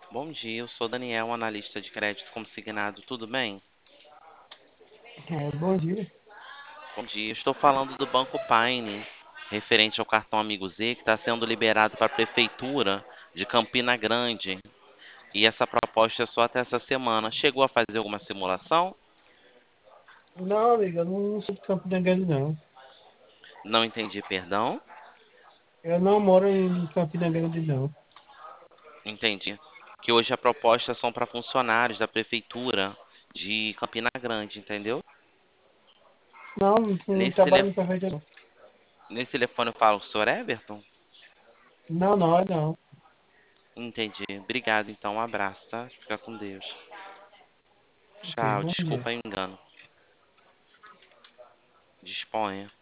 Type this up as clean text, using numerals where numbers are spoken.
Bom dia, eu sou Daniel, analista de crédito consignado. Tudo bem? Bom dia. Bom dia, estou falando do Banco Paine, referente ao cartão Amigo Z, que está sendo liberado para a Prefeitura de Campina Grande. E essa proposta é só até essa semana. Chegou a fazer alguma simulação? Não, amiga, eu não sou de Campina Grande, não. Não entendi, perdão. Eu não moro em Campina Grande, não. Entendi. Que hoje a proposta são para funcionários da Prefeitura de Campina Grande, entendeu? Não, não Nesse, trabalho em telef... prefeitura, não. Nesse telefone eu falo com o senhor Everton? Não, não, é não. Entendi. Obrigado, então. Um abraço, tá? Fica com Deus. Ok, Tchau, bom dia. desculpa o engano. Disponha.